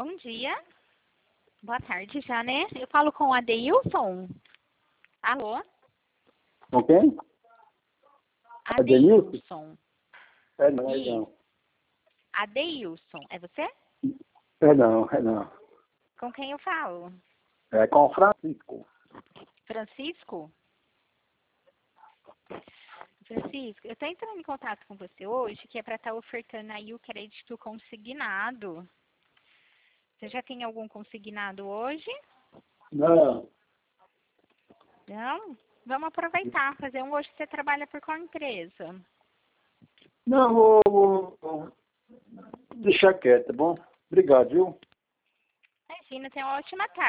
Bom dia. Boa tarde já, né? Eu falo com o Adeilson. Alô? Com quem? Adeilson. É não. Adeilson, é você? É não. Com quem eu falo? É com o Francisco. Francisco? Francisco, eu estou entrando em contato com você hoje, que é para estar ofertando aí o crédito consignado. Você já tem algum consignado hoje? Não. Não? Vamos aproveitar, fazer um hoje. Você trabalha por qual empresa? Não, vou deixar quieto, tá bom? Obrigado, viu? Imagina, tenha uma ótima tarde.